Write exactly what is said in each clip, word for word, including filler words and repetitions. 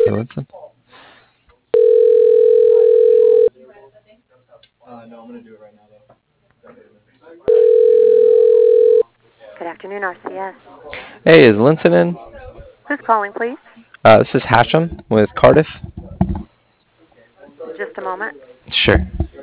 Hey, Linton. Good afternoon, R C S. Hey, is Linton in? Who's calling, please? Uh, this is Hashem with Cardiff. Just a moment. Sure.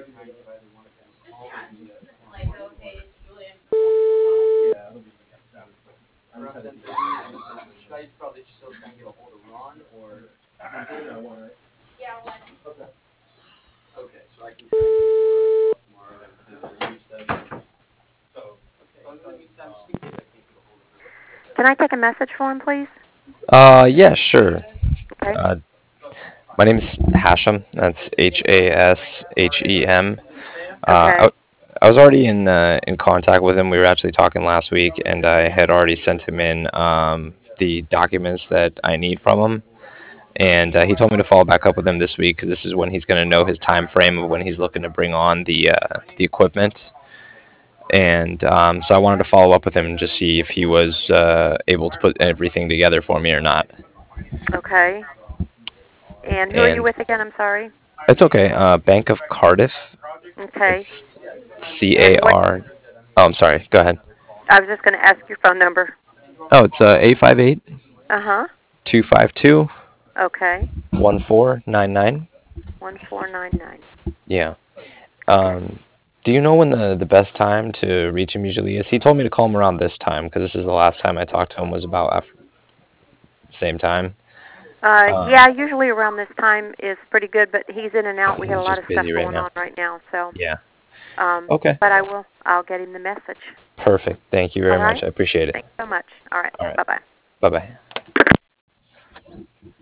Can I take a message for him, please? Uh, yeah, sure. Okay. Uh, my name's Hashem. That's H A S H E M. Uh, I, Okay. I was already in uh, in contact with him. We were actually talking last week, and I had already sent him in um, the documents that I need from him. And uh, he told me to follow back up with him this week because this is when he's going to know his time frame of when he's looking to bring on the uh, the equipment. And um, so I wanted to follow up with him and just see if he was uh, able to put everything together for me or not. Okay. And who are you And with again? I'm sorry. it's okay. Uh, Bank of Cardiff. Okay. It's C A And what? R. Oh, I'm sorry. Go ahead. I was just going to ask your phone number. Oh, it's uh, eight five eight, Uh huh. two five two, Okay. one four nine nine. One four nine nine. Yeah. Okay. Um, do you know when the, the best time to reach him usually is? He told me to call him around this time because this is the last time I talked to him was about after the same time. Uh, Um, yeah, usually around this time is pretty good, but he's in and out. We got a he's lot of just stuff busy right going now. on right now, so. Yeah. Um, Okay. but I will. I'll get him the message. Perfect. Thank you All very much. right. I appreciate it. Thanks so much. All right. All right. Bye bye. Bye bye.